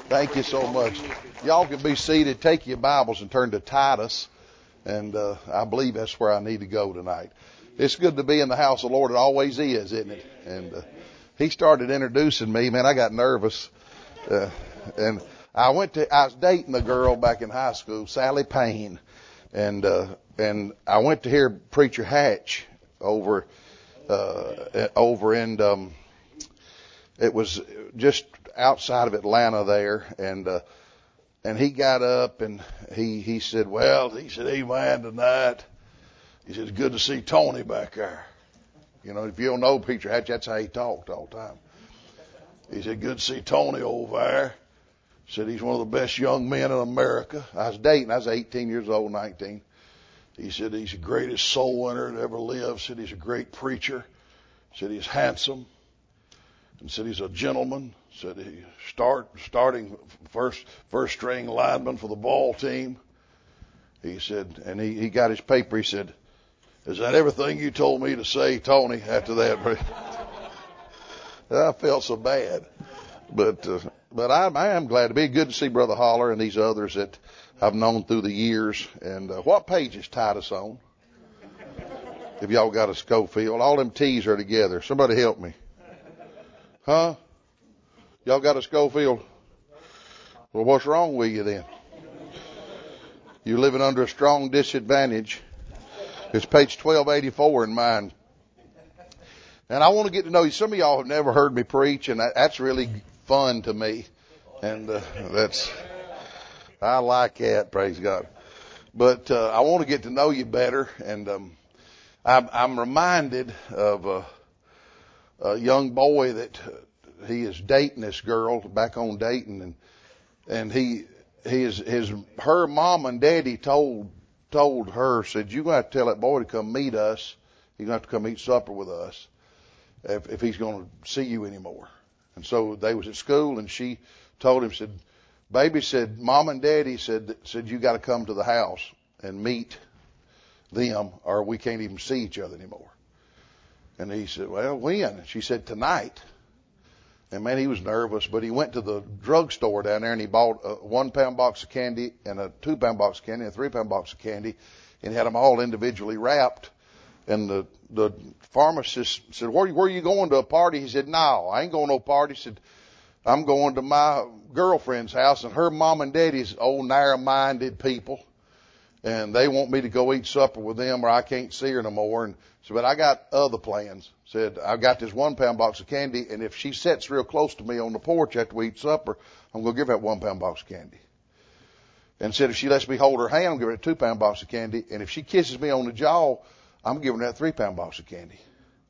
Thank you so much. Y'all can be seated. Take your Bibles and turn to Titus. And I believe that's where I need to go tonight. It's good to be in the house of the Lord. It always is, isn't it? And he started introducing me. Man, I got nervous. And I was dating a girl back in high school, Sally Payne. And I went to hear Preacher Hatch over in, it was just outside of Atlanta there. And he got up and he said, amen tonight. He said, it's good to see Tony back there. You know, if you don't know Preacher Hatch, that's how he talked all the time. He said, good to see Tony over there. He said, he's one of the best young men in America. I was 18 years old, 19. He said, he's the greatest soul winner that ever lived. Said he's a great preacher. Said he's handsome. And said he's a gentleman. Said he starting first string lineman for the ball team. He said, and he got his paper. He said, is that everything you told me to say, Tony? After that, I felt so bad, but I am glad to be. Good to see Brother Holler and these others that I've known through the years. And what page is Titus on? If y'all got a Schofield, all them T's are together. Somebody help me. Huh? Y'all got a Schofield? Well, what's wrong with you then? You're living under a strong disadvantage. It's page 1284 in mine. And I want to get to know you. Some of y'all have never heard me preach, and that's really fun to me. And I like that, praise God. But I want to get to know you better. And I'm reminded of a young boy that he is dating this girl back on dating, and her mom and daddy told her, said, you're going to have to tell that boy to come meet us. You're going to have to come eat supper with us if he's going to see you anymore. And so they was at school, and she told him, said, baby, said, mom and daddy said you got to come to the house and meet them, or we can't even see each other anymore. And he said, well, when? And she said, tonight. And man, he was nervous, but he went to the drugstore down there and he bought a 1 pound box of candy and a 2 pound box of candy and a 3 pound box of candy and had them all individually wrapped. And the pharmacist said, where are you going, to a party? He said, no, I ain't going to no party. He said, I'm going to my girlfriend's house, and her mom and daddy's old narrow-minded people, and they want me to go eat supper with them or I can't see her no more. And so, but I got other plans. Said, I got this 1 pound box of candy, and if she sits real close to me on the porch after we eat supper, I'm going to give her that 1 pound box of candy. And said, if she lets me hold her hand, I'm going to give her a 2 pound box of candy. And if she kisses me on the jaw, I'm giving her that 3 pound box of candy.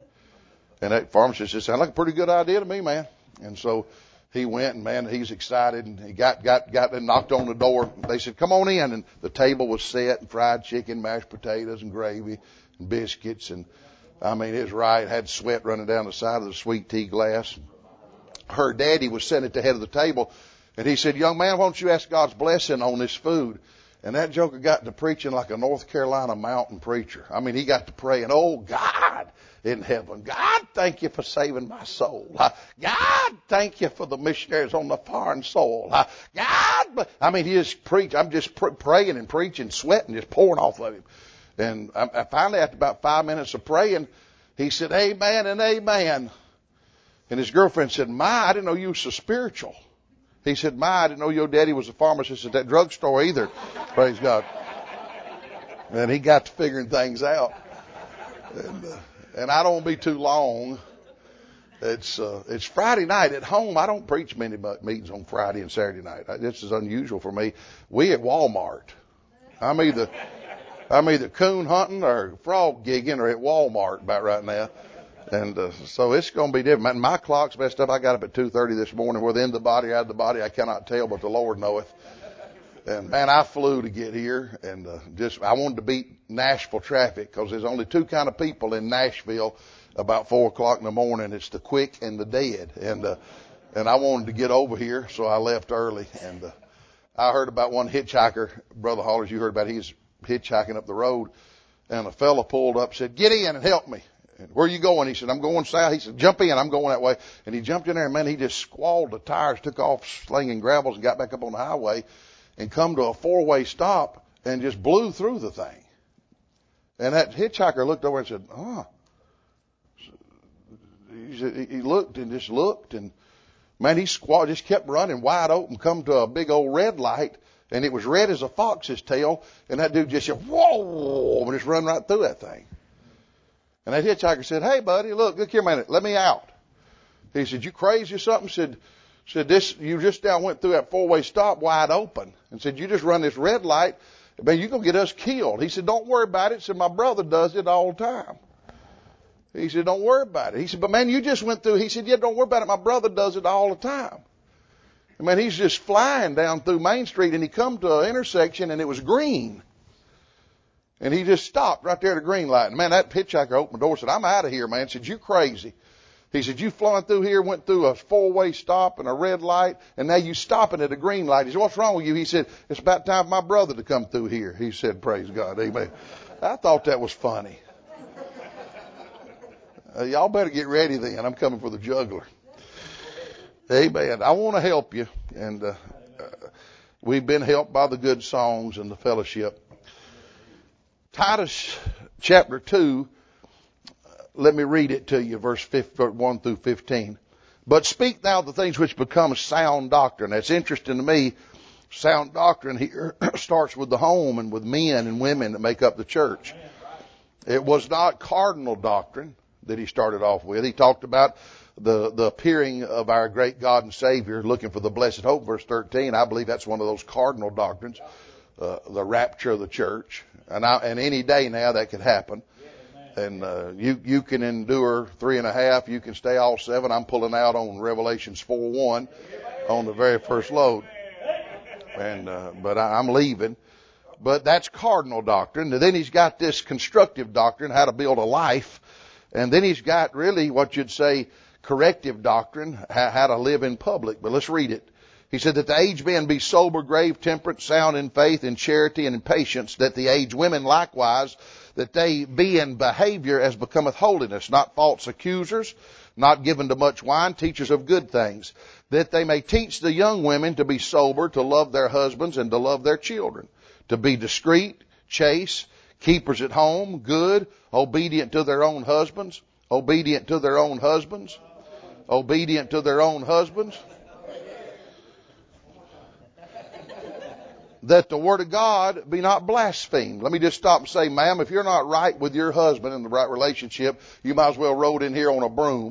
And that pharmacist said, sounds like a pretty good idea to me, man. And so he went, and man, he's excited, and he got and knocked on the door. They said, come on in. And the table was set, and fried chicken, mashed potatoes, and gravy, and biscuits. And I mean, it was right. It had sweat running down the side of the sweet tea glass. Her daddy was sitting at the head of the table, and he said, young man, why don't you ask God's blessing on this food? And that joker got to preaching like a North Carolina mountain preacher. I mean, he got to praying, oh, God in heaven, God, thank you for saving my soul. God, thank you for the missionaries on the foreign soil. God, I mean, he just preached. I'm just praying and preaching, sweating, just pouring off of him. And I finally, after about 5 minutes of praying, he said, amen and amen. And his girlfriend said, I didn't know you were so spiritual. He said, I didn't know your daddy was a pharmacist at that drugstore either. Praise God. And he got to figuring things out. And I don't want to be too long. It's Friday night at home. I don't preach many meetings on Friday and Saturday night. This is unusual for me. We at Walmart. I'm either coon hunting or frog gigging or at Walmart about right now. And so it's going to be different. My clock's messed up. I got up at 2:30 this morning. Whether in the body or out of the body, I cannot tell, but the Lord knoweth. And man, I flew to get here, and I wanted to beat Nashville traffic, because there's only two kind of people in Nashville about 4 o'clock in the morning. It's the quick and the dead. And I wanted to get over here, so I left early. And I heard about one hitchhiker, Brother Hollers, you heard about. He's hitchhiking up the road, and a fella pulled up, said, "Get in and help me." And where are you going? He said, I'm going south. He said, jump in. I'm going that way. And he jumped in there, and man, he just squalled the tires, took off slinging gravels, and got back up on the highway and come to a 4-way stop and just blew through the thing. And that hitchhiker looked over and said, oh. He looked and just looked, and man, he just kept running wide open, come to a big old red light, and it was red as a fox's tail, and that dude just said, whoa, and just run right through that thing. And that hitchhiker said, hey, buddy, look here a minute, let me out. He said, you crazy or something? Said this, you just now went through that 4-way stop wide open, and said, you just run this red light, man, you're going to get us killed. He said, don't worry about it. He said, my brother does it all the time. He said, don't worry about it. He said, but man, you just went through. He said, yeah, don't worry about it. My brother does it all the time. And man, he's just flying down through Main Street, and he come to an intersection, and it was green. And he just stopped right there at a green light. And man, that hitchhiker opened the door and said, I'm out of here, man. He said, you crazy. He said, you flying through here, went through a 4-way stop and a red light, and now you stopping at a green light. He said, what's wrong with you? He said, it's about time for my brother to come through here. He said, praise God, amen. I thought that was funny. Y'all better get ready then. I'm coming for the juggler. Amen. I want to help you. And we've been helped by the good songs and the fellowship. Titus chapter 2, let me read it to you, verse 1 through 15. But speak thou the things which become sound doctrine. That's interesting to me. Sound doctrine here starts with the home and with men and women that make up the church. It was not cardinal doctrine that he started off with. He talked about the appearing of our great God and Savior, looking for the blessed hope, verse 13. I believe that's one of those cardinal doctrines, the rapture of the church. And any day now that could happen. And you can endure 3.5. You can stay all 7. I'm pulling out on Revelations 4:1 on the very first load. But I'm leaving. But that's cardinal doctrine. And then he's got this constructive doctrine, how to build a life. And then he's got really what you'd say corrective doctrine, how to live in public. But let's read it. He said that the aged men be sober, grave, temperate, sound in faith, in charity, and in patience, that the aged women likewise, that they be in behavior as becometh holiness, not false accusers, not given to much wine, teachers of good things, that they may teach the young women to be sober, to love their husbands, and to love their children, to be discreet, chaste, keepers at home, good, obedient to their own husbands, obedient to their own husbands, obedient to their own husbands, that the word of God be not blasphemed. Let me just stop and say, ma'am, if you're not right with your husband in the right relationship, you might as well rode in here on a broom.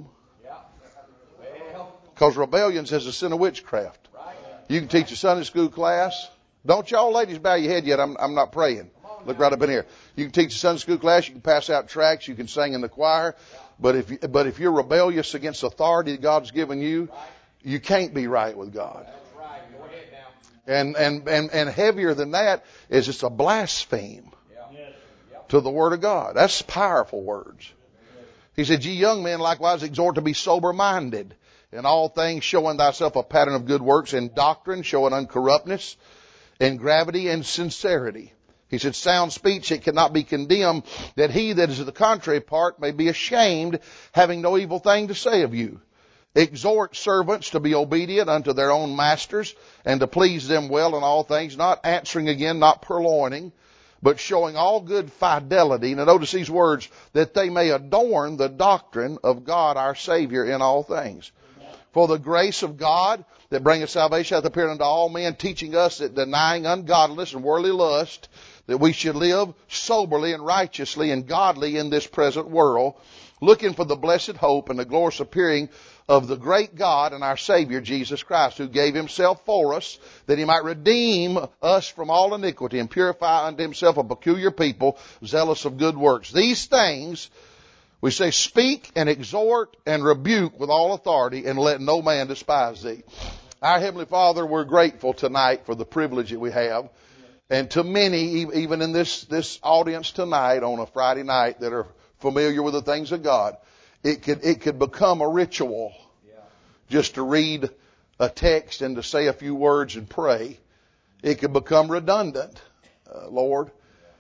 Because rebellion is a sin of witchcraft. You can teach a Sunday school class. Don't y'all ladies bow your head yet. I'm not praying. Look right up in here. You can teach a Sunday school class. You can pass out tracts. You can sing in the choir. But if you're rebellious against authority that God's given you, you can't be right with God. And heavier than that is it's a blaspheme to the word of God. That's powerful words. He said, ye young men likewise exhort to be sober minded, in all things showing thyself a pattern of good works, in doctrine showing uncorruptness, in gravity and sincerity. He said, sound speech, it cannot be condemned, that he that is of the contrary part may be ashamed, having no evil thing to say of you. Exhort servants to be obedient unto their own masters, and to please them well in all things, not answering again, not purloining, but showing all good fidelity. Now notice these words, that they may adorn the doctrine of God our Savior in all things. For the grace of God that bringeth salvation hath appeared unto all men, teaching us that denying ungodliness and worldly lust, that we should live soberly and righteously and godly in this present world, looking for the blessed hope and the glorious appearing of the great God and our Savior Jesus Christ, who gave himself for us, that he might redeem us from all iniquity and purify unto himself a peculiar people, zealous of good works. These things, we say, speak and exhort and rebuke with all authority, and let no man despise thee. Our Heavenly Father, we're grateful tonight for the privilege that we have. And to many, even in this audience tonight on a Friday night that are familiar with the things of God, it could become a ritual just to read a text and to say a few words and pray. It could become redundant, Lord.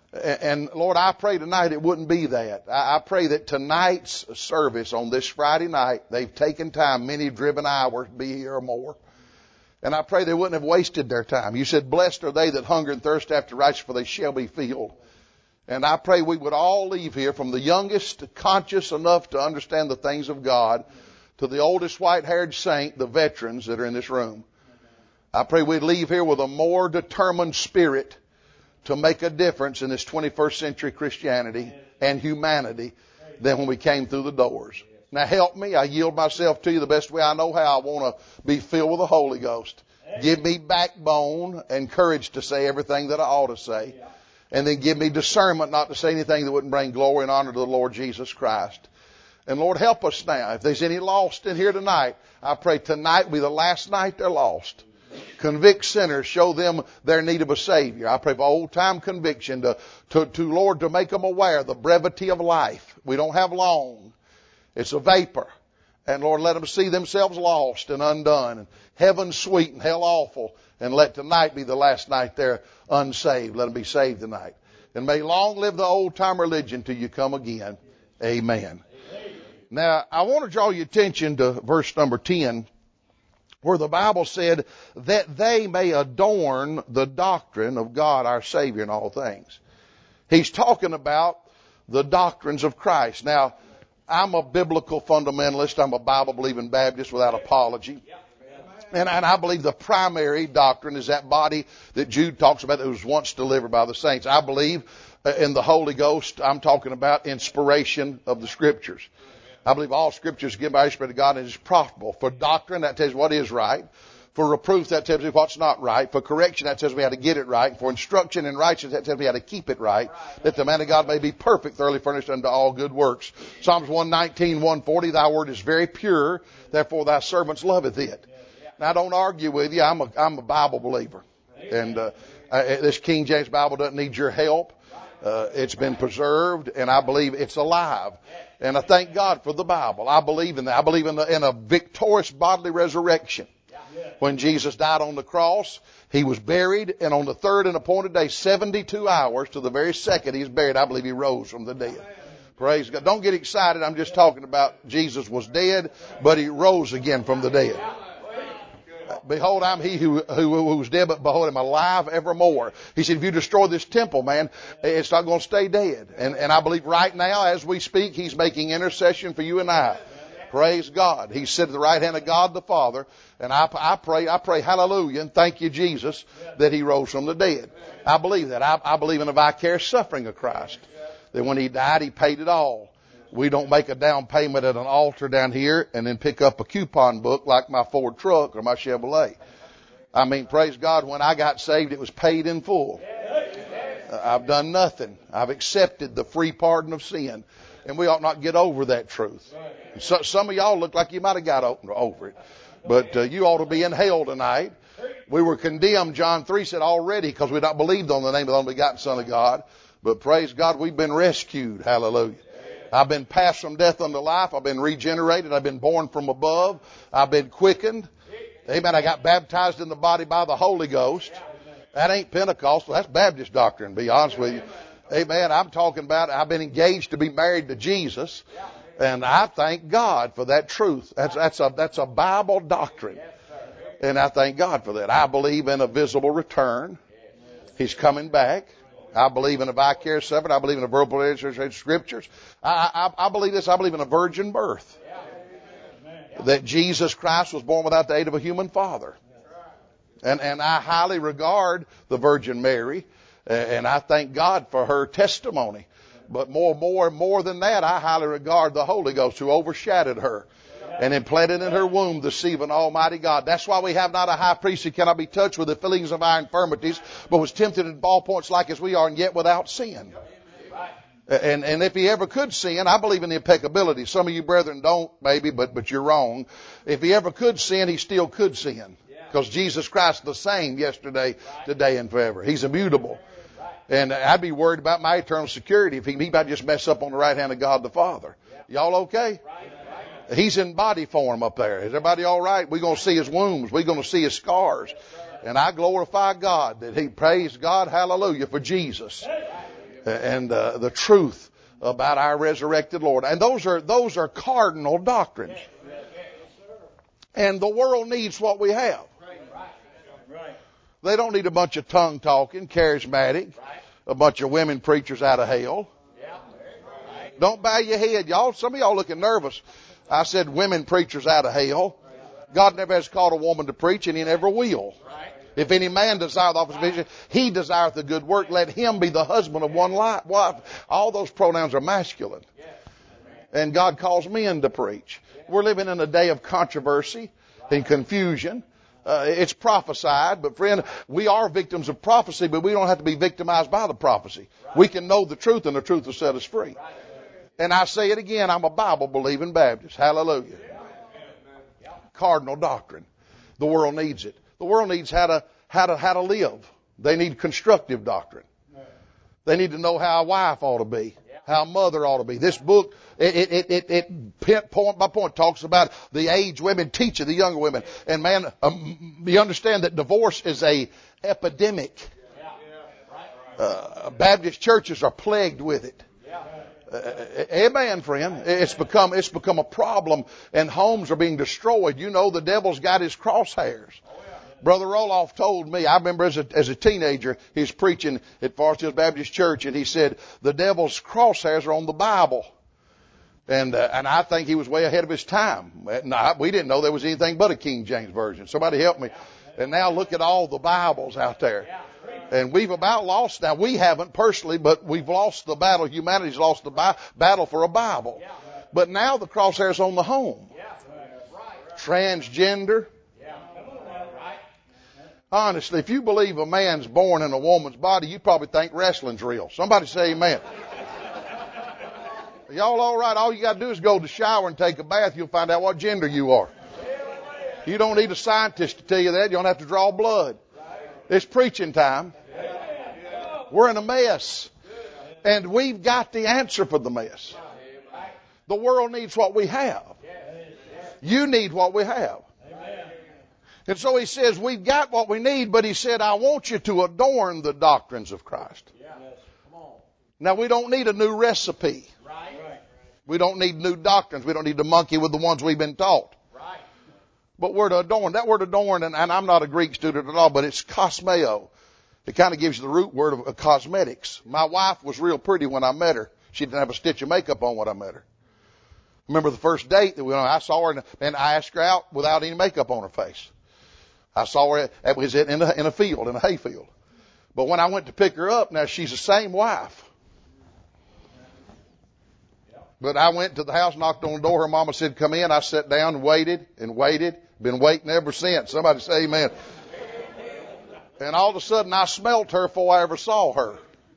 And Lord, I pray tonight it wouldn't be that. I pray that tonight's service on this Friday night, they've taken time, many driven hours, be here or more. And I pray they wouldn't have wasted their time. You said, blessed are they that hunger and thirst after righteousness, for they shall be filled. And I pray we would all leave here, from the youngest conscious enough to understand the things of God to the oldest white-haired saint, the veterans that are in this room. I pray we'd leave here with a more determined spirit to make a difference in this 21st century Christianity and humanity than when we came through the doors. Now help me. I yield myself to you the best way I know how. I want to be filled with the Holy Ghost. Give me backbone and courage to say everything that I ought to say. And then give me discernment not to say anything that wouldn't bring glory and honor to the Lord Jesus Christ. And Lord, help us now. If there's any lost in here tonight, I pray tonight will be the last night they're lost. Convict sinners, show them their need of a Savior. I pray for old time conviction to Lord, to make them aware of the brevity of life. We don't have long. It's a vapor. And Lord, let them see themselves lost and undone, and heaven sweet and hell awful. And let tonight be the last night they're unsaved. Let them be saved tonight. And may long live the old time religion till you come again. Amen. Now, I want to draw your attention to verse number 10, where the Bible said that they may adorn the doctrine of God our Savior in all things. He's talking about the doctrines of Christ. Now, I'm a biblical fundamentalist. I'm a Bible-believing Baptist without apology. And I believe the primary doctrine is that body that Jude talks about that was once delivered by the saints. I believe in the Holy Ghost. I'm talking about inspiration of the Scriptures. I believe all Scriptures given by the Spirit of God and is profitable. For doctrine, that tells you what is right. For reproof, that tells you what's not right. For correction, that tells me how to get it right. For instruction in righteousness, that tells me how to keep it right. That the man of God may be perfect, thoroughly furnished unto all good works. Psalms 119, 140, thy word is very pure, therefore thy servants loveth it. Now, I don't argue with you. I'm a Bible believer. And this King James Bible doesn't need your help. It's been preserved, and I believe it's alive. And I thank God for the Bible. I believe in that. I believe in a victorious bodily resurrection. When Jesus died on the cross, He was buried, and on the third and appointed day, 72 hours to the very second He's buried, I believe He rose from the dead. Praise God. Don't get excited. I'm just talking about Jesus was dead, but He rose again from the dead. Behold, I'm he who was dead, but behold, I'm alive evermore. He said, if you destroy this temple, man, it's not going to stay dead. And I believe right now, as we speak, He's making intercession for you and I. Praise God. He's sitting at the right hand of God the Father. And I pray, hallelujah, and thank you, Jesus, that He rose from the dead. I believe that. I believe in the vicarious suffering of Christ. That when He died, He paid it all. We don't make a down payment at an altar down here and then pick up a coupon book like my Ford truck or my Chevrolet. I mean, praise God, when I got saved, it was paid in full. I've done nothing. I've accepted the free pardon of sin. And we ought not get over that truth. So, some of y'all look like you might have got over it. But you ought to be in hell tonight. We were condemned, John 3 said, already because we not believed on the name of the only begotten Son of God. But praise God, we've been rescued. Hallelujah. I've been passed from death unto life. I've been regenerated. I've been born from above. I've been quickened. Amen. I got baptized in the body by the Holy Ghost. That ain't Pentecostal. That's Baptist doctrine, to be honest with you. Amen. I'm talking about I've been engaged to be married to Jesus. And I thank God for that truth. That's a Bible doctrine. And I thank God for that. I believe in a visible return. He's coming back. I believe in a vicarious suffering. I believe in a verbal illustration of Scriptures. I believe this. I believe in a virgin birth. That Jesus Christ was born without the aid of a human father. And I highly regard the Virgin Mary. And I thank God for her testimony. But more than that, I highly regard the Holy Ghost who overshadowed her and implanted in her womb the seed of an almighty God. That's why we have not a high priest who cannot be touched with the feelings of our infirmities, but was tempted in all points like as we are, and yet without sin. And if He ever could sin, I believe in the impeccability. Some of you brethren don't, maybe, but you're wrong. If He ever could sin, He still could sin. Because Jesus Christ is the same yesterday, today, and forever. He's immutable. And I'd be worried about my eternal security if He might just mess up on the right hand of God the Father. Y'all okay? He's in body form up there. Is everybody all right? We're going to see His wounds. We're going to see His scars. And I glorify God that He praise God, hallelujah, for Jesus. and the truth about our resurrected Lord. And those are cardinal doctrines. And the world needs what we have. They don't need a bunch of tongue talking, charismatic, a bunch of women preachers out of hell. Don't bow your head, y'all. Some of y'all looking nervous. I said women preachers out of hell. God never has called a woman to preach, and He never will. If any man desire the office of vision, he desireth the good work. Let him be the husband of one wife. All those pronouns are masculine. And God calls men to preach. We're living in a day of controversy and confusion. It's prophesied, but friend, we are victims of prophecy, but we don't have to be victimized by the prophecy. We can know the truth, and the truth will set us free. And I say it again, I'm a Bible-believing Baptist. Hallelujah. Cardinal doctrine. The world needs it. The world needs how to live. They need constructive doctrine. They need to know how a wife ought to be, how a mother ought to be. This book, it point by point talks about the aged women teaching the younger women. And man, you understand that divorce is a epidemic. Baptist churches are plagued with it. Amen, friend. It's become a problem, and homes are being destroyed. You know, the devil's got his crosshairs. Brother Roloff told me, I remember as a teenager, he was preaching at Forest Hills Baptist Church, and he said, the devil's crosshairs are on the Bible. And I think he was way ahead of his time. We didn't know there was anything but a King James Version. Somebody help me. And now look at all the Bibles out there. And we've about lost, now we haven't personally, but we've lost the battle. Humanity's lost the battle for a Bible. But now the crosshair's on the home. Transgender. Honestly, if you believe a man's born in a woman's body, you probably think wrestling's real. Somebody say amen. Y'all all right? All you got to do is go to the shower and take a bath. You'll find out what gender you are. You don't need a scientist to tell you that. You don't have to draw blood. It's preaching time. We're in a mess. And we've got the answer for the mess. The world needs what we have. You need what we have. And so he says, we've got what we need, but he said, I want you to adorn the doctrines of Christ. Now, we don't need a new recipe. We don't need new doctrines. We don't need to monkey with the ones we've been taught. But we're to adorn. That word adorn, and I'm not a Greek student at all, but it's cosmeo. It kind of gives you the root word of cosmetics. My wife was real pretty when I met her. She didn't have a stitch of makeup on when I met her. Remember the first date that we went on? I saw her and I asked her out without any makeup on her face. I saw her it was in a field, in a hayfield. But when I went to pick her up, now she's the same wife. But I went to the house, knocked on the door. Her mama said, come in. I sat down and waited. Been waiting ever since. Somebody say amen. And all of a sudden I smelled her before I ever saw her.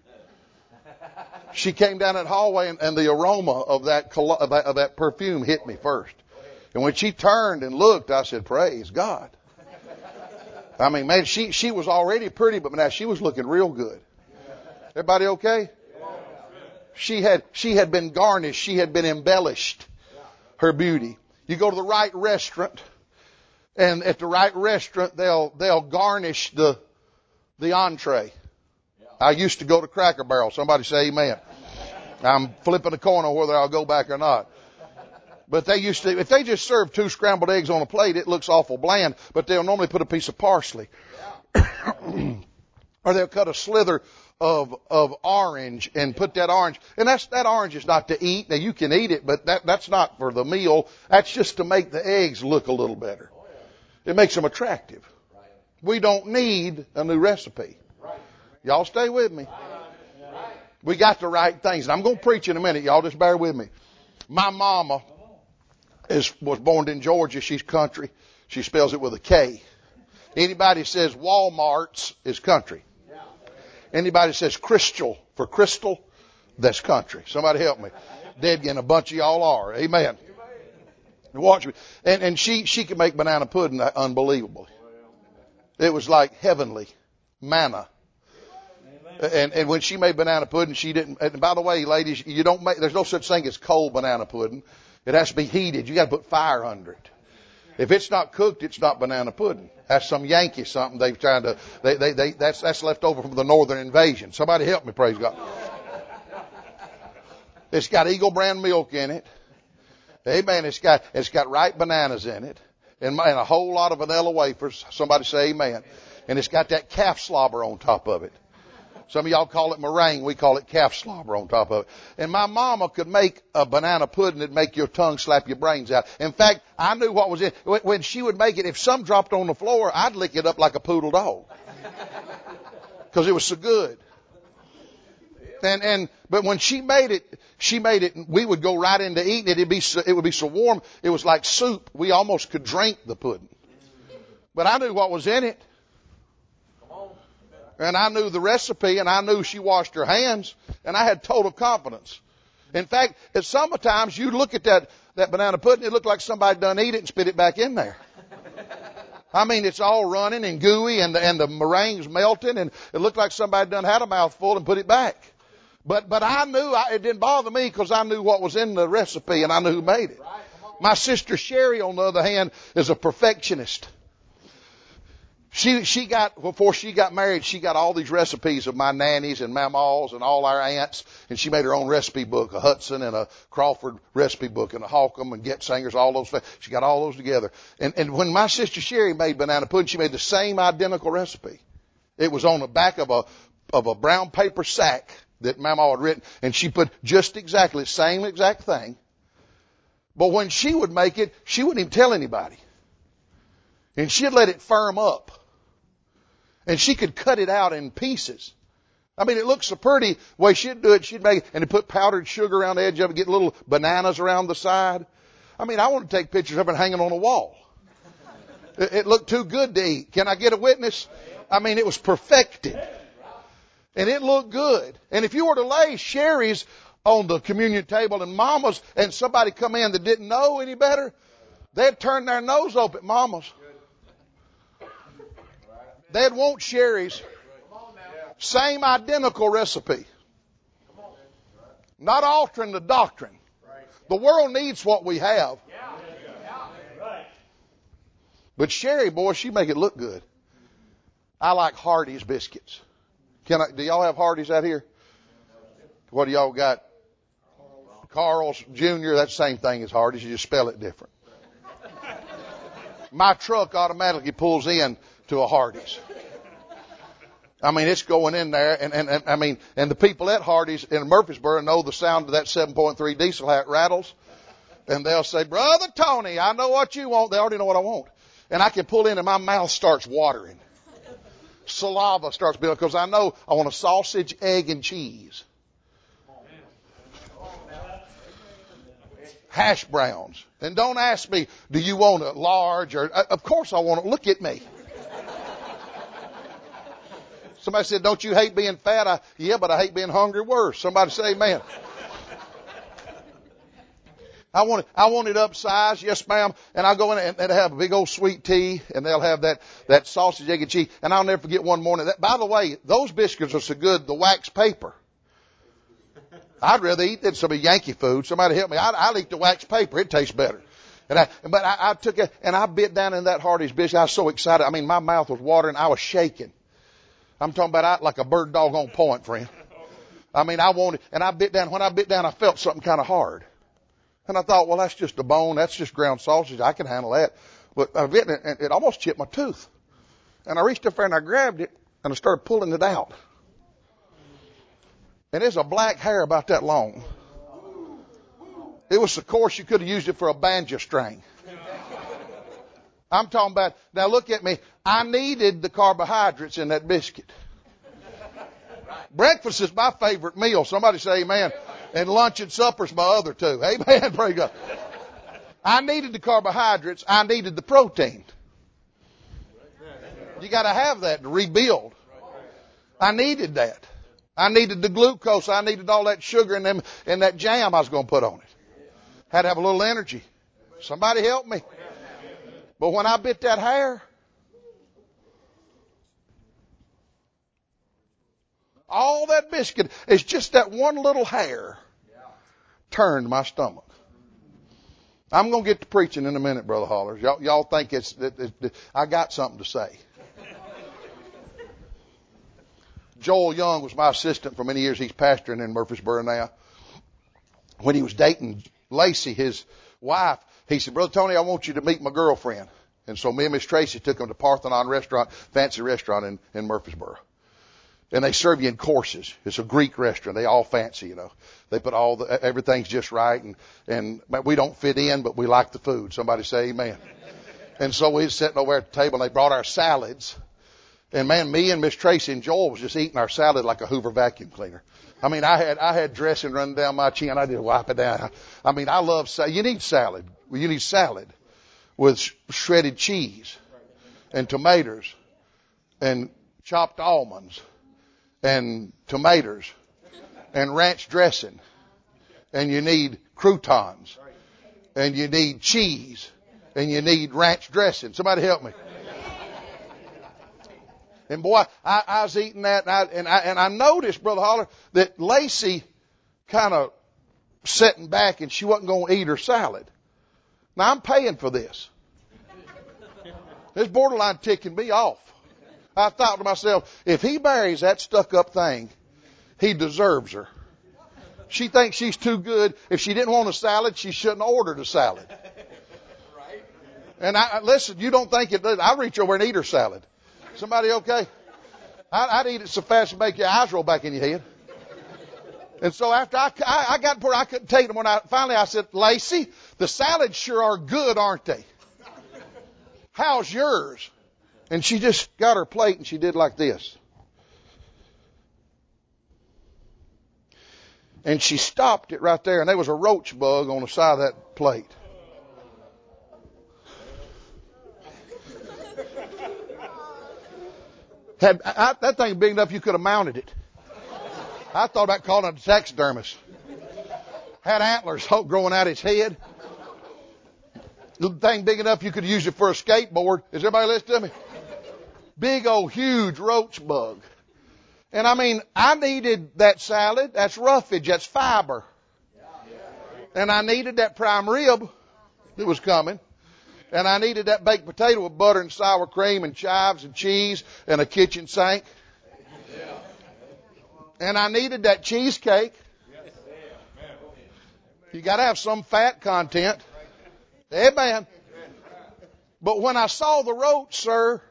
She came down that hallway and the aroma of that perfume hit me first. And when she turned and looked, I said, praise God. I mean, man, she was already pretty, but now she was looking real good. Everybody okay? She had been garnished. She had been embellished. Her beauty. You go to the right restaurant, and at the right restaurant, they'll garnish the entree. I used to go to Cracker Barrel. Somebody say amen. I'm flipping a coin on whether I'll go back or not. But they used to, if they just serve 2 scrambled eggs on a plate, it looks awful bland, but they'll normally put a piece of parsley. Or they'll cut a slither of orange and put that orange, and that orange is not to eat. Now you can eat it, but that's not for the meal. That's just to make the eggs look a little better. It makes them attractive. We don't need a new recipe. Y'all stay with me. We got the right things. And I'm going to preach in a minute. Y'all just bear with me. My mama was born in Georgia. She's country. She spells it with a K. Anybody says Walmart's is country. Anybody says Crystal for crystal, that's country. Somebody help me. Dead again, a bunch of y'all are. Amen. Watch me. And she could make banana pudding unbelievable. It was like heavenly manna. And when she made banana pudding, she didn't, and by the way, ladies, there's no such thing as cold banana pudding. It has to be heated. You got to put fire under it. If it's not cooked, it's not banana pudding. That's some Yankee something they've tried to, that's left over from the northern invasion. Somebody help me, praise God. It's got Eagle brand milk in it. Amen. It's got ripe bananas in it. And a whole lot of vanilla wafers. Somebody say amen. And it's got that calf slobber on top of it. Some of y'all call it meringue. We call it calf slobber on top of it. And my mama could make a banana pudding that'd make your tongue slap your brains out. In fact, I knew what was in it. When she would make it, if some dropped on the floor, I'd lick it up like a poodle dog. Because it was so good. But when she made it, we would go right into eating it. It would be so warm. It was like soup. We almost could drink the pudding. But I knew what was in it. And I knew the recipe, and I knew she washed her hands, and I had total confidence. In fact, at some times you'd look at that banana pudding, it looked like somebody done eat it and spit it back in there. I mean, it's all running and gooey, and the meringue's melting, and it looked like somebody done had a mouthful and put it back. But I knew it didn't bother me because I knew what was in the recipe, and I knew who made it. My sister Sherry, on the other hand, is a perfectionist. Before she got married, she got all these recipes of my nannies and mamaws and all our aunts, and she made her own recipe book, a Hudson and a Crawford recipe book and a Holcomb and Getzingers, all those. She got all those together. And when my sister Sherry made banana pudding, she made the same identical recipe. It was on the back of a brown paper sack that Mama had written, and she put just exactly the same exact thing. But when she would make it, she wouldn't even tell anybody. And she'd let it firm up. And she could cut it out in pieces. I mean, it looks so pretty. The way she'd do it, she'd make it, and put powdered sugar around the edge of it, get little bananas around the side. I mean, I want to take pictures of it hanging on the wall. It looked too good to eat. Can I get a witness? I mean, it was perfected. And it looked good. And if you were to lay Sherry's on the communion table and Mama's, and somebody come in that didn't know any better, they'd turn their nose up at Mama's. They'd want Sherry's. Same identical recipe. Not altering the doctrine. The world needs what we have. But Sherry, boy, she make it look good. I like Hardee's biscuits. Do y'all have Hardee's out here? What do y'all got? Carl's Jr., that's the same thing as Hardee's. You just spell it different. My truck automatically pulls in to a Hardee's. I mean, it's going in there, and the people at Hardee's in Murfreesboro know the sound of that 7.3 diesel how it rattles. And they'll say, Brother Tony, I know what you want. They already know what I want. And I can pull in and my mouth starts watering. Saliva starts building because I know I want a sausage, egg, and cheese. Hash browns. And don't ask me, do you want a large? Or of course I want it. Look at me. Somebody said, don't you hate being fat? Yeah, but I hate being hungry worse. Somebody say amen. I want it upsized. Yes, ma'am. And I'll go in and they'll have a big old sweet tea, and they'll have that sausage, egg, and cheese. And I'll never forget one morning. By the way, those biscuits are so good, the wax paper. I'd rather eat than some Yankee food. Somebody help me. I'll eat the wax paper. It tastes better. But I took it and I bit down in that Hardee's biscuit. I was so excited. I mean, my mouth was watering. I was shaking. I'm talking about like a bird dog on point, friend. I mean, I wanted, and I bit down. When I bit down, I felt something kind of hard. And I thought, well, that's just a bone. That's just ground sausage. I can handle that. But I bit it, and it almost chipped my tooth. And I reached up there and I grabbed it and I started pulling it out. And there's a black hair about that long. It was, of course, you could have used it for a banjo string. I'm talking about, now look at me. I needed the carbohydrates in that biscuit. Breakfast is my favorite meal. Somebody say amen. And lunch and supper's my other two. Amen. Praise God. I needed the carbohydrates. I needed the protein. You got to have that to rebuild. I needed that. I needed the glucose. I needed all that sugar and that jam I was going to put on it. Had to have a little energy. Somebody help me. But when I bit that hair, all that biscuit is just that one little hair turned my stomach. I'm going to get to preaching in a minute, Brother Hollers. Y'all think I got something to say. Joel Young was my assistant for many years. He's pastoring in Murfreesboro now. when he was dating Lacey, his wife, he said, Brother Tony, I want you to meet my girlfriend. And so me and Miss Tracy took him to Parthenon restaurant, fancy restaurant in Murfreesboro. And they serve you in courses. It's a Greek restaurant. They all fancy, you know. They put everything's just right. And we don't fit in, but we like the food. Somebody say amen. And so we was sitting over at the table and they brought our salads. And man, me and Miss Tracy and Joel was just eating our salad like a Hoover vacuum cleaner. I mean, I had dressing running down my chin. I didn't wipe it down. I mean, I love salad. You need salad. Well, you need salad with shredded cheese and tomatoes and chopped almonds and tomatoes and ranch dressing. And you need croutons and you need cheese and you need ranch dressing. Somebody help me. And boy, I was eating that, and I noticed, Brother Holler, that Lacey kind of sitting back and she wasn't going to eat her salad. Now I'm paying for this. This borderline ticking me off. I thought to myself, if he marries that stuck-up thing, he deserves her. She thinks she's too good. If she didn't want a salad, she shouldn't have ordered a salad. And listen, you don't think it does. I reach over and eat her salad. Somebody okay? I'd eat it so fast and make your eyes roll back in your head. And so after I got to where I couldn't take them, when I said, Lacey, the salads sure are good, aren't they? How's yours? And she just got her plate and she did like this. And she stopped it right there, and there was a roach bug on the side of that plate. That thing big enough you could have mounted it. I thought about calling it a taxidermist. Had antlers growing out its head. The thing big enough you could use it for a skateboard. Is everybody listening to me? Big old huge roach bug. And I mean, I needed that salad. That's roughage. That's fiber. And I needed that prime rib that was coming. And I needed that baked potato with butter and sour cream and chives and cheese and a kitchen sink. And I needed that cheesecake. You got to have some fat content. Amen. But when I saw the roach, sir,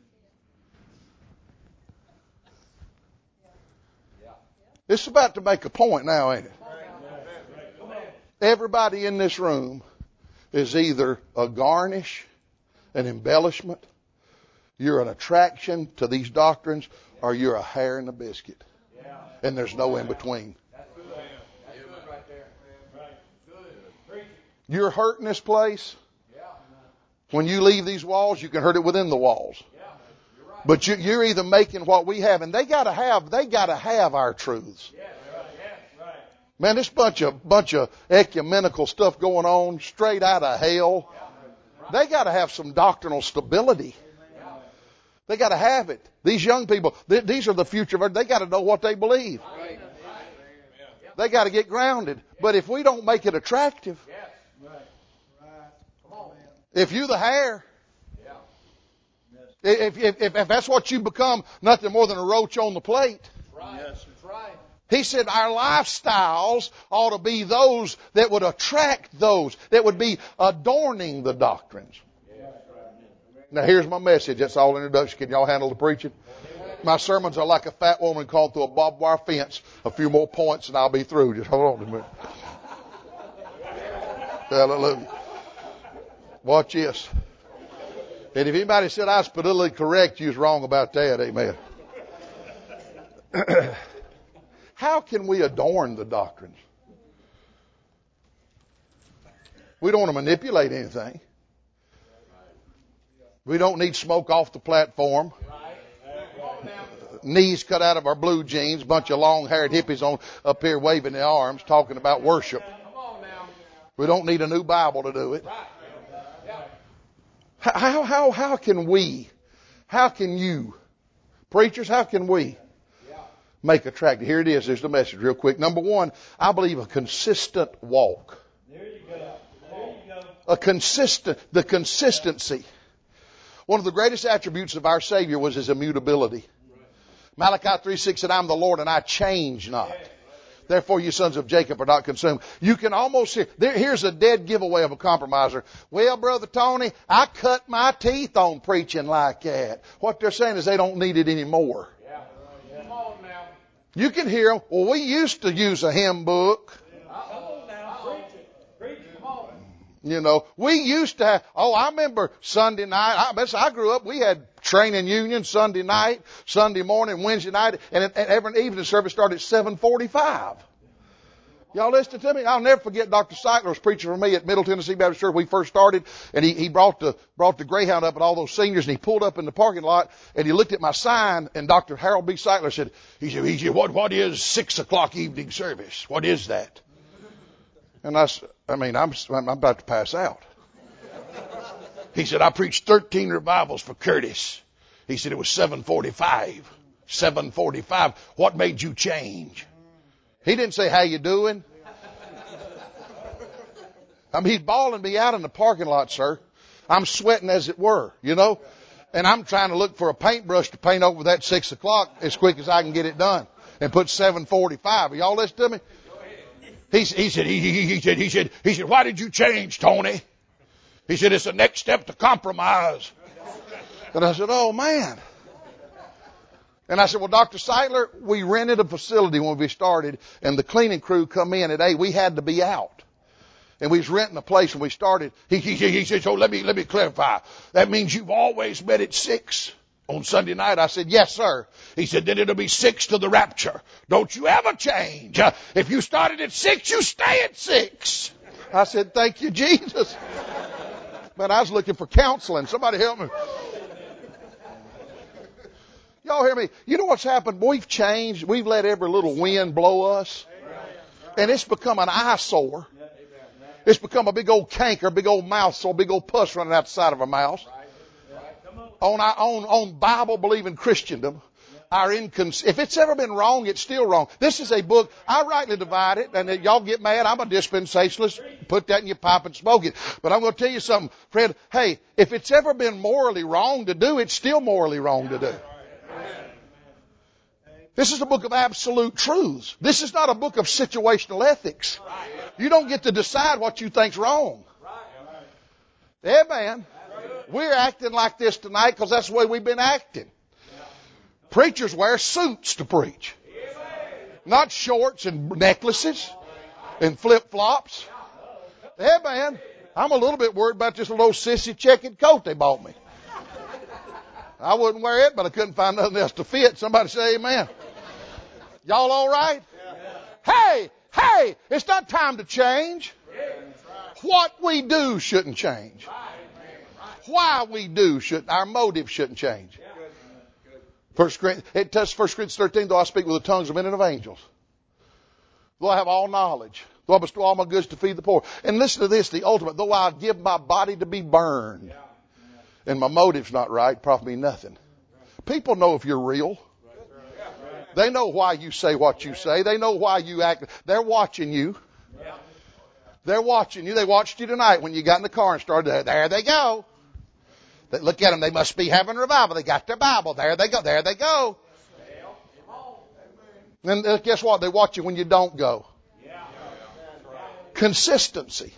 it's about to make a point now, ain't it? Everybody in this room is either a garnish, an embellishment, you're an attraction to these doctrines, or you're a hair in the biscuit. And there's no in between. You're hurting this place. When you leave these walls, you can hurt it within the walls. But you're either making what we have, and they gotta have our truths. Man, this bunch of ecumenical stuff going on straight out of hell. They got to have some doctrinal stability. They got to have it. These young people, these are the future. They got to know what they believe. They got to get grounded. But if we don't make it attractive, if you the hair, if that's what you become, nothing more than a roach on the plate. He said our lifestyles ought to be those that would attract those, that would be adorning the doctrines. Now here's my message. That's all introduction. Can y'all handle the preaching? My sermons are like a fat woman called through a barbed wire fence. A few more points and I'll be through. Just hold on a minute. Hallelujah. Watch this. And if anybody said I was politically correct, you was wrong about that. Amen. How can we adorn the doctrines? We don't want to manipulate anything. We don't need smoke off the platform. Knees cut out of our blue jeans, bunch of long-haired hippies up here waving their arms, talking about worship. We don't need a new Bible to do it. How can we? How can you? Preachers, how can we make attractive? Here it is. There's the message real quick. Number one, I believe a consistent walk. There you go. The consistency. One of the greatest attributes of our Savior was His immutability. Malachi 3:6 said, I'm the Lord and I change not. Therefore, you sons of Jacob are not consumed. You can almost hear, here's a dead giveaway of a compromiser. Well, Brother Tony, I cut my teeth on preaching like that. What they're saying is they don't need it anymore. Come on now. You can hear them. Well, we used to use a hymn book. You know, we used to have, I remember Sunday night. I grew up, we had training union Sunday night, Sunday morning, Wednesday night, and every evening service started at 7:45. Y'all listening to me? I'll never forget Dr. Seitler was preaching for me at Middle Tennessee Baptist Church. We first started, and he brought the Greyhound up and all those seniors, and he pulled up in the parking lot, and he looked at my sign, and Dr. Harold B. Seitler said, what is 6 o'clock evening service? What is that? And I'm about to pass out. He said, I preached 13 revivals for Curtis. He said, it was 7:45. 7:45. What made you change? He didn't say, how you doing? He's bawling me out in the parking lot, sir. I'm sweating as it were, you know. And I'm trying to look for a paintbrush to paint over that 6 o'clock as quick as I can get it done. And put 7:45. Are y'all listening to me? He said, why did you change, Tony? He said, it's the next step to compromise. And I said, oh, man. And I said, well, Dr. Seitler, we rented a facility when we started, and the cleaning crew come in at 8. We had to be out. And we was renting a place when we started. He said, so let me clarify. That means you've always met at 6 on Sunday night. I said, yes, sir. He said, then it'll be 6 to the rapture. Don't you ever change. If you started at 6, you stay at 6. I said, thank you, Jesus. Man, I was looking for counseling. Somebody help me. Y'all hear me? You know what's happened? We've changed. We've let every little wind blow us. And it's become an eyesore. It's become a big old canker, big old mouth sore, big old pus running out the side of our mouths. On Bible-believing Christendom, if it's ever been wrong, it's still wrong. This is a book, I rightly divide it, and y'all get mad, I'm a dispensationalist, put that in your pipe and smoke it. But I'm going to tell you something, friend, hey, if it's ever been morally wrong to do, it's still morally wrong to do. This is a book of absolute truths. This is not a book of situational ethics. You don't get to decide what you think's wrong. Amen. We're acting like this tonight because that's the way we've been acting. Preachers wear suits to preach. Not shorts and necklaces and flip-flops. Amen. I'm a little bit worried about this little sissy checkered coat they bought me. I wouldn't wear it, but I couldn't find nothing else to fit. Somebody say amen. Y'all all right? Hey, it's not time to change. What we do shouldn't change. Why we do shouldn't. Our motive shouldn't change. It tells 1 Corinthians 13, though I speak with the tongues of men and of angels. Though I have all knowledge. Though I bestow all my goods to feed the poor. And listen to this, the ultimate. Though I give my body to be burned. And my motive's not right, profit me nothing. People know if you're real. They know why you say what you say. They know why you act. They're watching you. They're watching you. They watched you tonight when you got in the car and started. There they go. Look at them. They must be having revival. They got their Bible. There they go. There they go. And guess what? They watch you when you don't go. Consistency.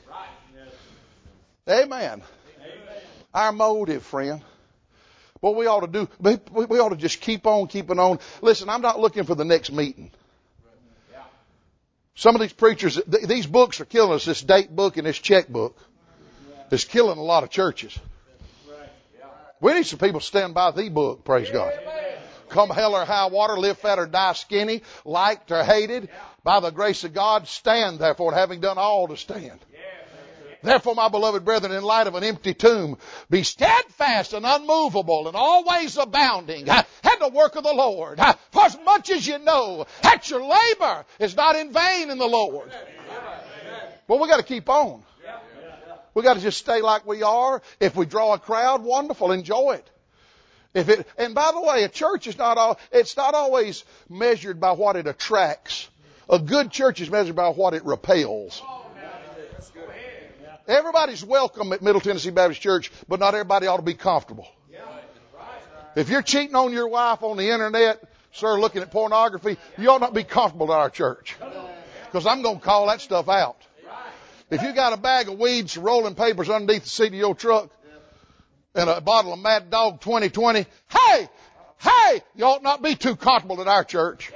Amen. Our motive, friend. What we ought to do, we ought to just keep on keeping on. Listen, I'm not looking for the next meeting. Some of these preachers, these books are killing us. This date book and this checkbook is killing a lot of churches. We need some people to stand by the book, praise God. Come hell or high water, live fat or die skinny, liked or hated, by the grace of God, stand therefore, having done all to stand. Therefore, my beloved brethren, in light of an empty tomb, be steadfast and unmovable and always abounding in the work of the Lord. For as much as you know that your labor is not in vain in the Lord. Well, we got to keep on. We got to just stay like we are. If we draw a crowd, wonderful, enjoy it. And by the way, a church is it's not always measured by what it attracts. A good church is measured by what it repels. Everybody's welcome at Middle Tennessee Baptist Church, but not everybody ought to be comfortable. If you're cheating on your wife on the internet, sir, looking at pornography, you ought not be comfortable at our church. Because I'm going to call that stuff out. If you got a bag of weeds, rolling papers underneath the seat of your truck, and a bottle of Mad Dog 2020, hey, you ought not be too comfortable at our church.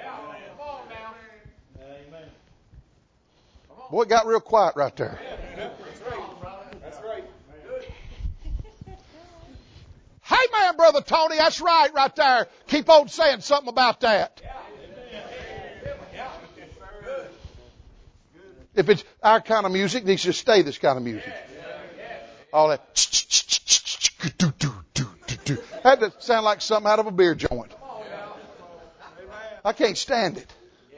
Boy, it got real quiet right there. That's right. Hey, man, Brother Tony, that's right there. Keep on saying something about that. If it's our kind of music, it needs to stay this kind of music. All that. That does sound like something out of a beer joint. I can't stand it.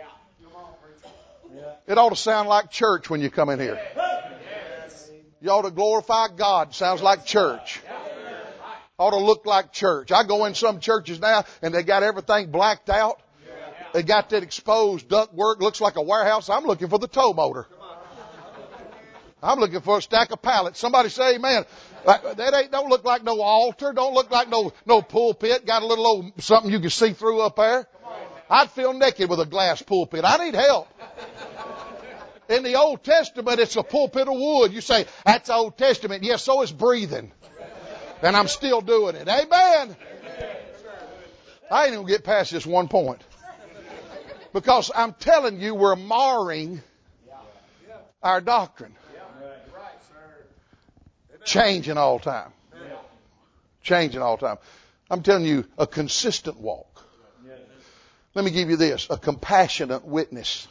It ought to sound like church when you come in here. You ought to glorify God. Sounds like church. Ought to look like church. I go in some churches now and they got everything blacked out. They got that exposed ductwork. Looks like a warehouse. I'm looking for the tow motor. I'm looking for a stack of pallets. Somebody say amen. That don't look like no altar. Don't look like no pulpit. Got a little old something you can see through up there. I'd feel naked with a glass pulpit. I need help. In the Old Testament, it's a pulpit of wood. You say, that's Old Testament. Yes, so is breathing. And I'm still doing it. Amen. I ain't even get past this one point. Because I'm telling you, we're marring our doctrine. Changing all the time. Changing all the time. I'm telling you, a consistent walk. Let me give you this. A compassionate witness.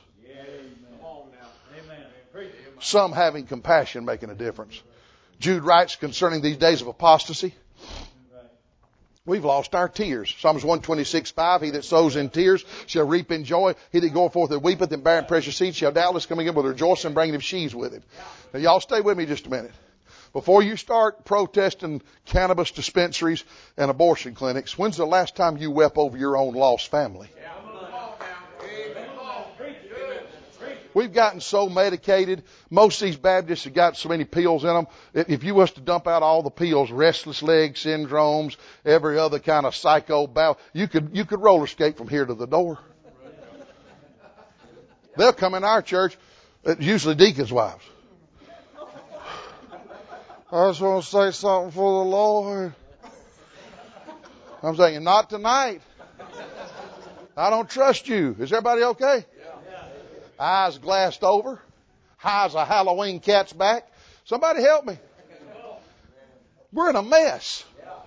Some having compassion making a difference. Jude writes concerning these days of apostasy. We've lost our tears. Psalms 126:5. He that sows in tears shall reap in joy. He that goeth forth and weepeth and bearing precious seed shall doubtless come again with rejoicing and bringing of sheaves with him. Now y'all stay with me just a minute. Before you start protesting cannabis dispensaries and abortion clinics, when's the last time you wept over your own lost family? We've gotten so medicated. Most of these Baptists have got so many pills in them. If you was to dump out all the pills, restless leg syndromes, every other kind of psycho bowel, you could roller skate from here to the door. They'll come in our church, usually deacons' wives. I just want to say something for the Lord. I'm saying, not tonight. I don't trust you. Is everybody okay? Eyes glassed over. High as a Halloween cat's back. Somebody help me. We're in a mess.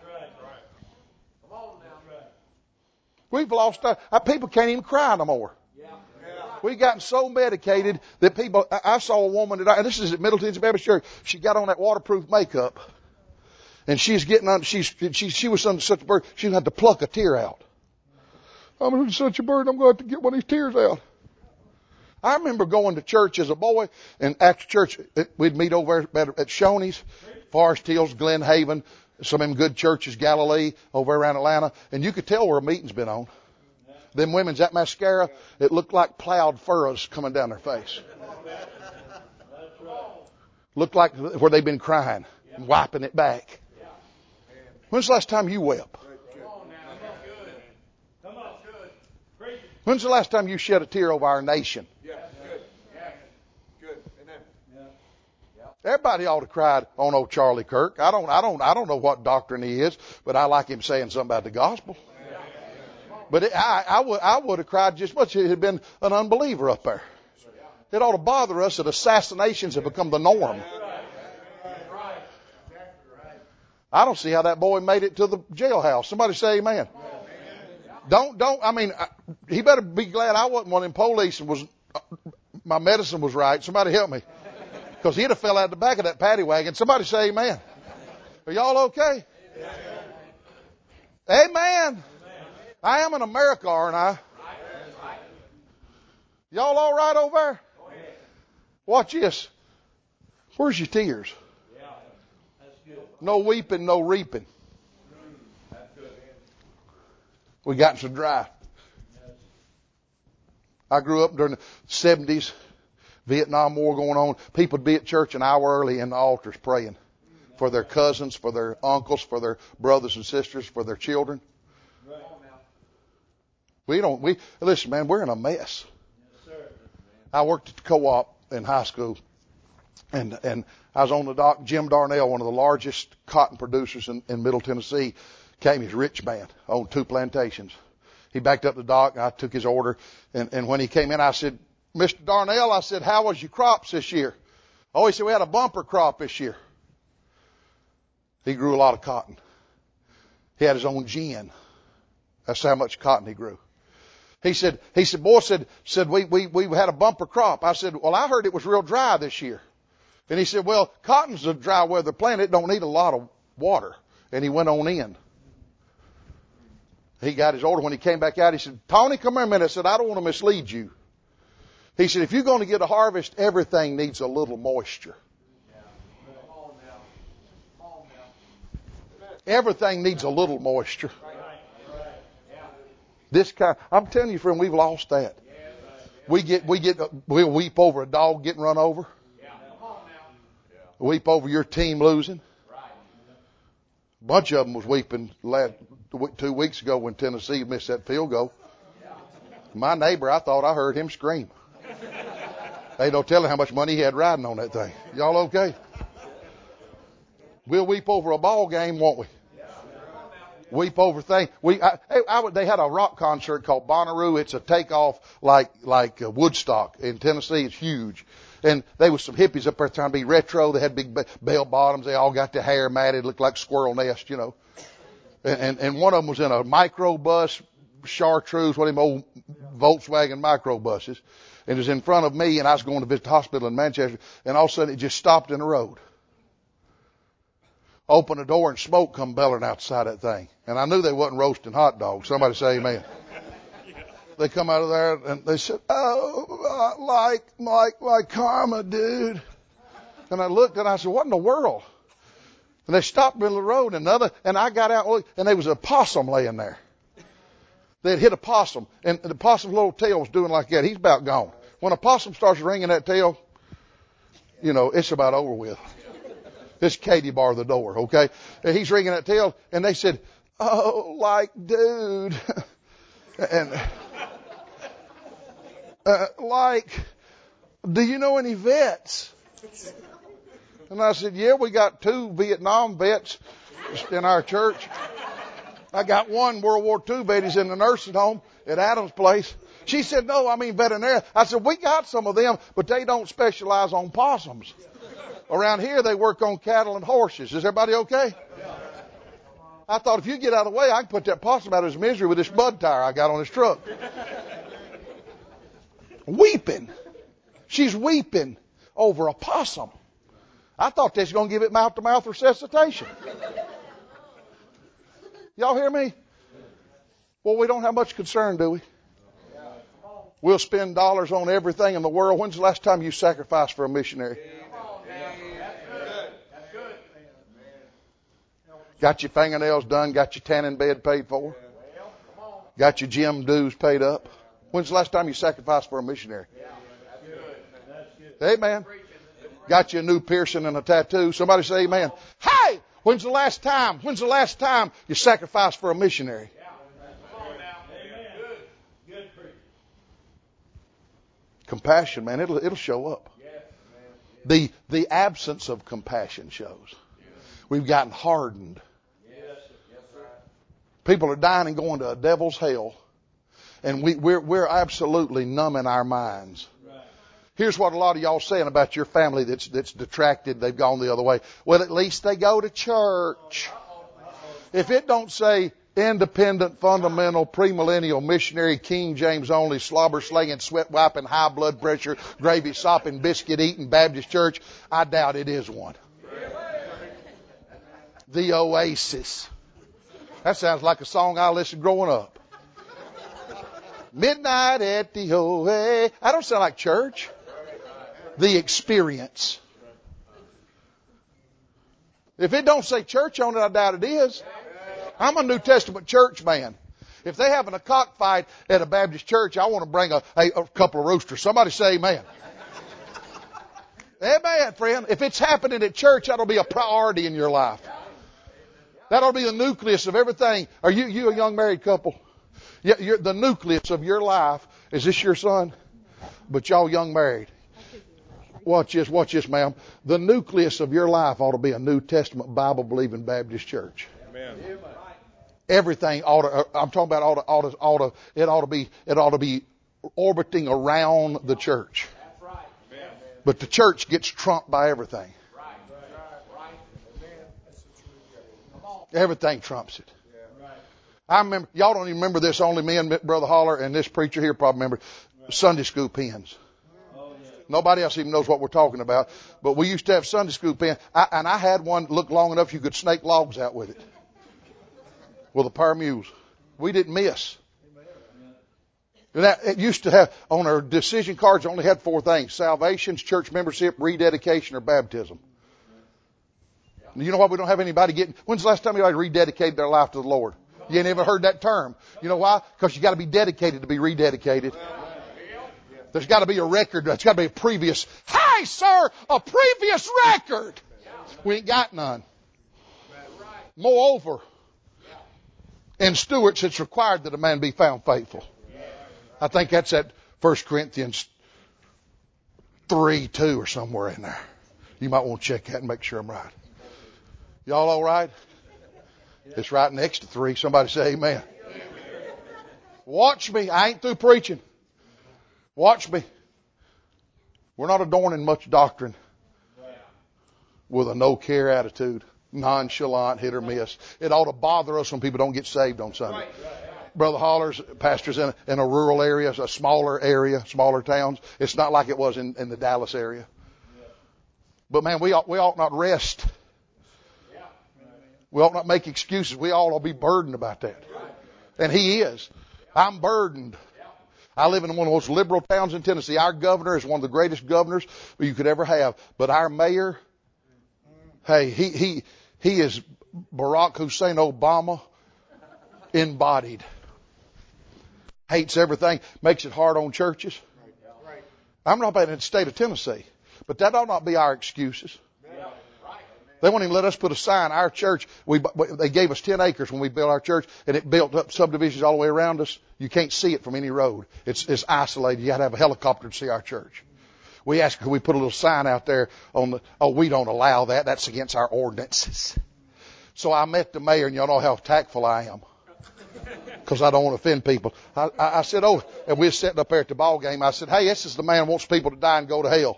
We've lost our people can't even cry no more. We've gotten so medicated that people, I saw a woman today, this is at Middleton's Baptist Church, she got on that waterproof makeup and she's getting on, she was under such a burden, she had to pluck a tear out. I'm in such a burden, I'm going to have to get one of these tears out. I remember going to church as a boy, and after church, we'd meet over at Shoney's, Forest Hills, Glen Haven, some of them good churches, Galilee, over around Atlanta, and you could tell where a meeting's been on. Them women's, that mascara, it looked like plowed furrows coming down their face. Looked like where they've been crying and wiping it back. When's the last time you wept? When's the last time you shed a tear over our nation? Everybody ought to cry on old Charlie Kirk. I don't know what doctrine he is, but I like him saying something about the gospel. But I would have cried just as much if it had been an unbeliever up there. It ought to bother us that assassinations have become the norm. I don't see how that boy made it to the jailhouse. Somebody say amen. He better be glad I wasn't one of them police and my medicine was right. Somebody help me. Because he'd have fell out the back of that paddy wagon. Somebody say amen. Are y'all okay? Amen. I am in America, aren't I? Y'all all right over there? Watch this. Where's your tears? No weeping, no reaping. We got so dry. I grew up during the 70s, Vietnam War going on. People would be at church an hour early in the altars praying for their cousins, for their uncles, for their brothers and sisters, for their children. Listen, man, we're in a mess. I worked at the co-op in high school, and I was on the dock. Jim Darnell, one of the largest cotton producers in Middle Tennessee, came. He's a rich man, owned 2 plantations. He backed up the dock. I took his order, and when he came in, I said, Mr. Darnell, I said, how was your crops this year? Oh, he said, we had a bumper crop this year. He grew a lot of cotton. He had his own gin. That's how much cotton he grew. He said, boy, we had a bumper crop. I said, well, I heard it was real dry this year. And he said, well, cotton's a dry weather plant. It don't need a lot of water. And he went on in. He got his order. When he came back out, he said, Tony, come here a minute. I said, I don't want to mislead you. He said, if you're going to get a harvest, everything needs a little moisture. Everything needs a little moisture. I'm telling you, friend, we've lost that. We'll weep over a dog getting run over. Weep over your team losing. A bunch of them was weeping 2 weeks ago when Tennessee missed that field goal. My neighbor, I thought I heard him scream. Ain't no telling how much money he had riding on that thing. Y'all okay? We'll weep over a ball game, won't we? Weep over things. They had a rock concert called Bonnaroo. It's a takeoff like Woodstock in Tennessee. It's huge. And there was some hippies up there trying to be retro. They had big bell bottoms. They all got their hair matted, looked like squirrel nest, you know. And one of them was in a microbus, chartreuse, one of them old Volkswagen microbuses. And it was in front of me, and I was going to visit the hospital in Manchester, and all of a sudden it just stopped in the road. Opened the door and smoke come belching outside that thing. And I knew they wasn't roasting hot dogs. Somebody say amen. They come out of there and they said, oh, like karma, dude. And I looked and I said, what in the world? And they stopped in the middle of the road and I got out and looked, and there was a possum laying there. They had hit a possum, and the possum's little tail was doing like that. He's about gone. When a possum starts ringing that tail, you know, it's about over with. It's Katie bar the door, okay? And he's ringing that tail, and they said, oh, like, dude. And, do you know any vets? And I said, yeah, we got 2 Vietnam vets in our church. I got one World War II vet. He's in the nursing home at Adam's place. She said, no, I mean veterinarian. I said, we got some of them, but they don't specialize on possums. Around here, they work on cattle and horses. Is everybody okay? I thought if you get out of the way, I can put that possum out of his misery with this mud tire I got on his truck. Weeping. She's weeping over a possum. I thought they was going to give it mouth-to-mouth resuscitation. Y'all hear me? Well, we don't have much concern, do we? We'll spend dollars on everything in the world. When's the last time you sacrificed for a missionary? Got your fingernails done, got your tanning bed paid for, got your gym dues paid up. When's the last time you sacrificed for a missionary? Amen. Got you a new piercing and a tattoo. Somebody say amen. Hey! When's the last time you sacrificed for a missionary? Compassion, man, it'll show up. The absence of compassion shows. We've gotten hardened. People are dying and going to a devil's hell. And we're absolutely numb in our minds. Here's what a lot of y'all saying about your family that's detracted. They've gone the other way. Well, at least they go to church. If it don't say independent, fundamental, premillennial, missionary, King James only, slobber slinging, sweat wiping, high blood pressure, gravy sopping, biscuit eating Baptist church, I doubt it is one. The Oasis. That sounds like a song I listened growing up. Midnight at the Oasis. I don't sound like church. The Experience. If it don't say church on it, I doubt it is. I'm a New Testament church man. If they having a cockfight at a Baptist church, I want to bring a couple of roosters. Somebody say amen. Amen, friend. If it's happening at church, that'll be a priority in your life. That'll be the nucleus of everything. Are you a young married couple? Yeah, the nucleus of your life. Is this your son? But y'all young married, watch this, ma'am. The nucleus of your life ought to be a New Testament Bible believing Baptist church. Amen. Everything ought to, I'm talking about it ought to be orbiting around the church. But the church gets trumped by everything. Everything trumps it. I remember, y'all don't even remember this, only me and Brother Holler and this preacher here probably remember Sunday school pens. Nobody else even knows what we're talking about. But we used to have Sunday school pen. And I had one look long enough you could snake logs out with it. With a pair of mules. We didn't miss. It used to have, on our decision cards, only had 4 things. Salvations, church membership, rededication, or baptism. You know why we don't have anybody getting, when's the last time anybody rededicated their life to the Lord? You ain't ever heard that term. You know why? Because you got to be dedicated to be rededicated. There's got to be a record. There's got to be a previous, hey sir, a previous record. We ain't got none. Moreover, in stewards, it's required that a man be found faithful. I think that's at 1 Corinthians 3:2 or somewhere in there. You might want to check that and make sure I'm right. Y'all all right? It's right next to 3. Somebody say amen. Watch me. I ain't through preaching. Watch me. We're not adorning much doctrine with a no-care attitude. Nonchalant, hit or miss. It ought to bother us when people don't get saved on Sunday. Brother Hollers, pastors in a rural area, a smaller towns. It's not like it was in the Dallas area. But man, we ought not rest. We ought not make excuses. We ought to be burdened about that. And he is. I'm burdened. I live in one of the most liberal towns in Tennessee. Our governor is one of the greatest governors you could ever have. But our mayor, hey, he is Barack Hussein Obama embodied. Hates everything, makes it hard on churches. I'm not about in the state of Tennessee, but that ought not be our excuses. They won't even let us put a sign. Our church, they gave us 10 acres when we built our church, and it built up subdivisions all the way around us. You can't see it from any road. It's isolated. You got to have a helicopter to see our church. We asked, could we put a little sign out there we don't allow that. That's against our ordinances. So I met the mayor, and y'all know how tactful I am. Because I don't want to offend people. I said, and we were sitting up there at the ball game. I said, hey, this is the man who wants people to die and go to hell.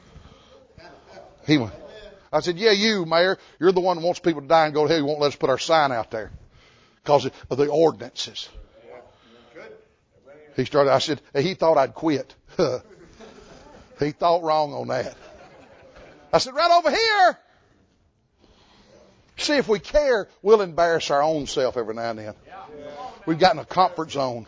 He went, I said, yeah, you, Mayor, you're the one who wants people to die and go to hell. You won't let us put our sign out there because of the ordinances. He started, I said, he thought I'd quit. He thought wrong on that. I said, right over here. See, if we care, we'll embarrass our own self every now and then. We've gotten a comfort zone.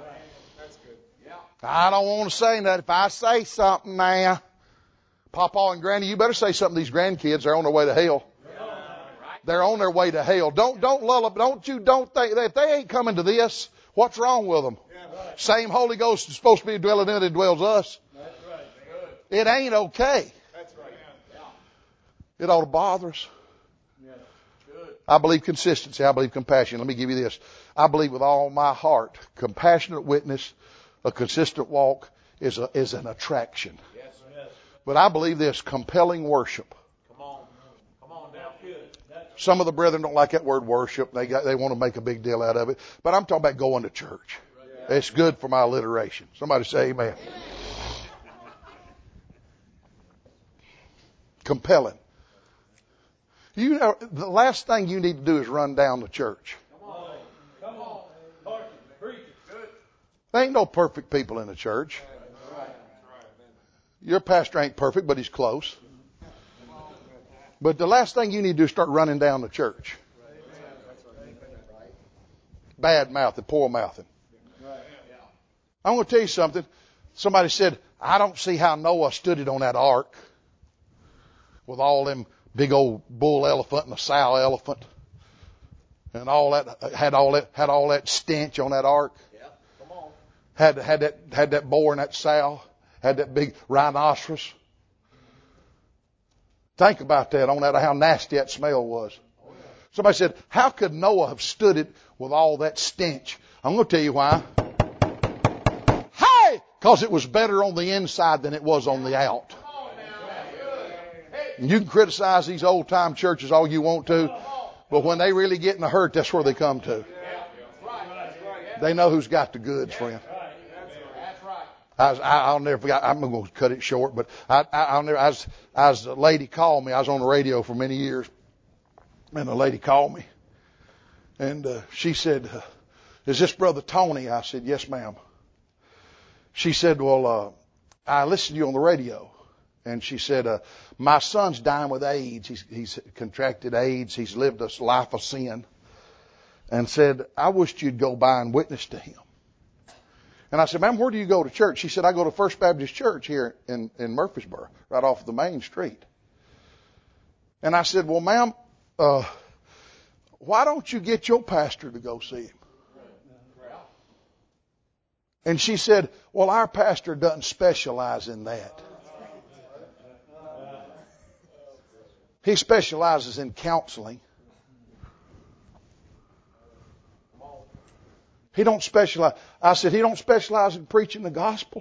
I don't want to say that. If I say something now, Papa and Granny, you better say something to these grandkids. They're on their way to hell. They're on their way to hell. Don't lull up. Don't think that if they ain't coming to this, what's wrong with them? Same Holy Ghost is supposed to be dwelling in it and dwells us. It ain't okay. It ought to bother us. I believe consistency. I believe compassion. Let me give you this. I believe with all my heart, compassionate witness, a consistent walk is an attraction. But I believe this, compelling worship. Come on now. Some of the brethren don't like that word worship. They want to make a big deal out of it. But I'm talking about going to church. It's good for my alliteration. Somebody say amen. Compelling. You know, the last thing you need to do is run down the church. Come on. Preach it. Good. There ain't no perfect people in the church. Your pastor ain't perfect, but he's close. But the last thing you need to do is start running down the church. Bad mouthing, poor mouthing. I'm going to tell you something. Somebody said, I don't see how Noah stood it on that ark with all them big old bull elephant and a sow elephant and all that, had all that stench on that ark. Had that boar and that sow. Had that big rhinoceros. Think about that on that, how nasty that smell was. Somebody said, how could Noah have stood it with all that stench? I'm going to tell you why. Hey, Because it was better on the inside than it was on the out. And you can criticize these old time churches all you want to, but when they really get in a hurt, that's where they come to. They know who's got the goods, friend. I'll never forget. I'm going to cut it short, but I'll never. As a lady called me, I was on the radio for many years, and a lady called me, and she said, "Is this Brother Tony?" I said, "Yes, ma'am." She said, "Well, I listened to you on the radio," and she said, "My son's dying with AIDS. He's contracted AIDS. He's lived a life of sin," and said, "I wished you'd go by and witness to him." And I said, "Ma'am, where do you go to church?" She said, "I go to First Baptist Church here in Murfreesboro, right off the main street." And I said, "Well, ma'am, why don't you get your pastor to go see him?" And she said, "Well, our pastor doesn't specialize in that. He specializes in counseling. He don't specialize." I said, "He don't specialize in preaching the gospel."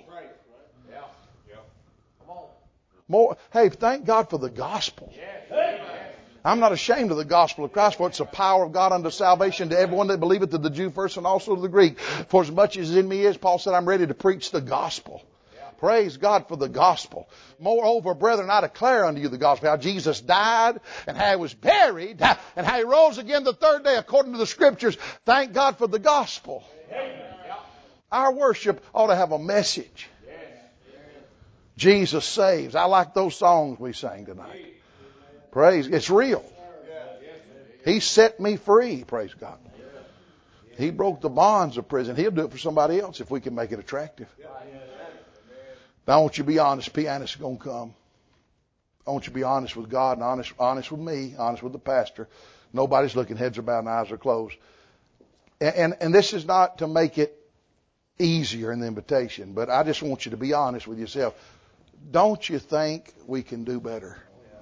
More. Hey, thank God for the gospel. I'm not ashamed of the gospel of Christ, for it's the power of God unto salvation to everyone that believeth, to the Jew first and also to the Greek. For as much as in me is, Paul said, I'm ready to preach the gospel. Praise God for the gospel. Moreover, brethren, I declare unto you the gospel, how Jesus died and how he was buried and how he rose again the third day according to the scriptures. Thank God for the gospel. Our worship ought to have a message. Jesus saves. I like those songs we sang tonight. Praise. It's real. He set me free. Praise God. He broke the bonds of prison. He'll do it for somebody else if we can make it attractive. Now, I want you to be honest. Pianist's going to come. I want you to be honest with God and honest with me, honest with the pastor. Nobody's looking. Heads are bowed and eyes are closed. And this is not to make it easier in the invitation, but I just want you to be honest with yourself. Don't you think we can do better?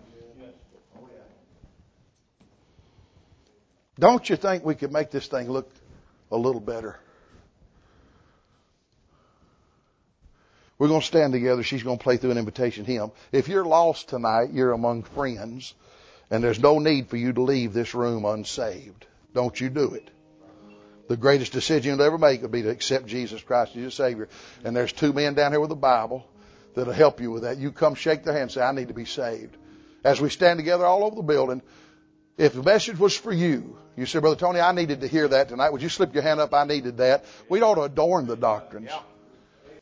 Don't you think we could make this thing look a little better? We're going to stand together. She's going to play through an invitation hymn. If you're lost tonight, you're among friends, and there's no need for you to leave this room unsaved. Don't you do it. The greatest decision you'll ever make would be to accept Jesus Christ as your Savior. And there's two men down here with a Bible that'll help you with that. You come shake their hand and say, I need to be saved. As we stand together all over the building, if the message was for you, you say, Brother Tony, I needed to hear that tonight. Would you slip your hand up? I needed that. We ought to adorn the doctrines.